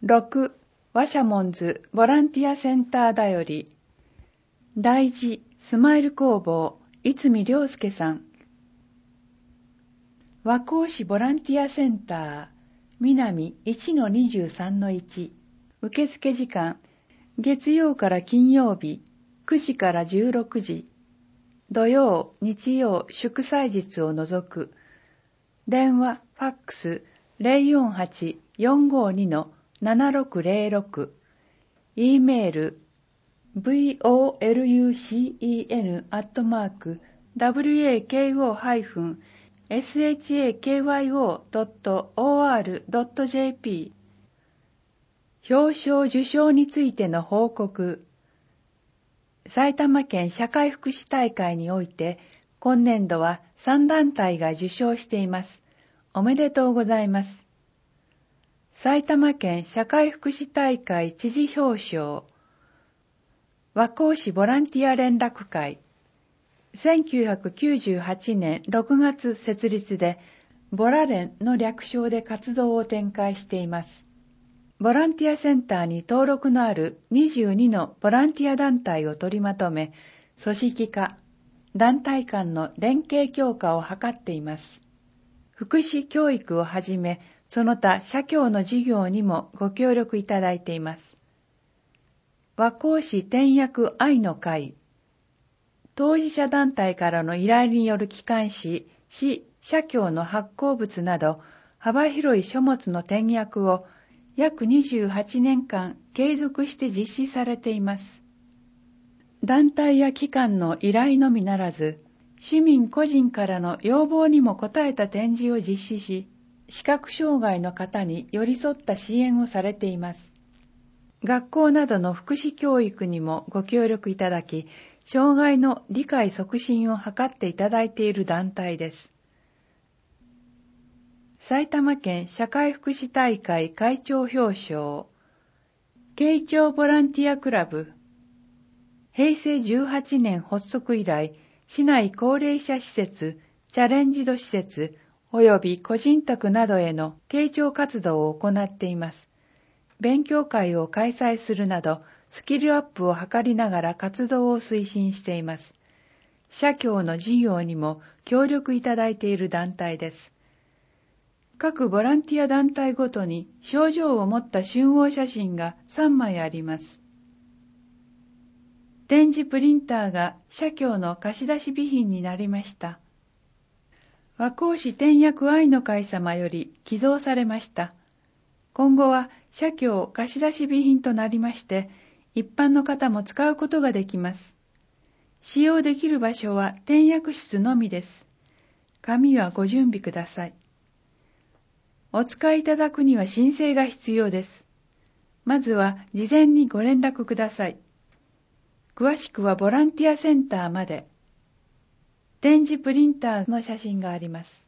6. ワシャモンズボランティアセンターだより。大事スマイル工房逸見良介さん。和光市ボランティアセンター南 1-23-1。受付時間月曜から金曜日9時から16時。土曜、日曜、祝祭日を除く。電話、ファックス 048-452-7606。E メール wako-shako-shakyo.or.jp。 表彰受賞についての報告。埼玉県社会福祉大会において、今年度は3団体が受賞しています。おめでとうございます。埼玉県社会福祉大会知事表彰。和光市ボランティア連絡会。1998年6月設立で、ボラ連の略称で活動を展開しています。ボランティアセンターに登録のある22のボランティア団体を取りまとめ、組織化、団体間の連携強化を図っています。福祉教育をはじめ、その他社協の事業にもご協力いただいています。和光市転訳愛の会。当事者団体からの依頼による機関誌、市社協の発行物など、幅広い書物の転訳を約28年間継続して実施されています。団体や機関の依頼のみならず、市民個人からの要望にも応えた展示を実施し、視覚障害の方に寄り添った支援をされています。学校などの福祉教育にもご協力いただき、障害の理解促進を図っていただいている団体です。埼玉県社会福祉大会会長表彰。慶長ボランティアクラブ。平成18年発足以来、市内高齢者施設、チャレンジド施設、及び個人宅などへの慶長活動を行っています。勉強会を開催するなど、スキルアップを図りながら活動を推進しています。社協の事業にも協力いただいている団体です。各ボランティア団体ごとに賞状を持った集合写真が3枚あります。展示プリンターが社協の貸し出し備品になりました。和光市転訳愛の会様より寄贈されました。今後は社協貸し出し備品となりまして、一般の方も使うことができます。使用できる場所は転訳室のみです。紙はご準備ください。お使いいただくには申請が必要です。まずは事前にご連絡ください。詳しくはボランティアセンターまで。展示プリンターの写真があります。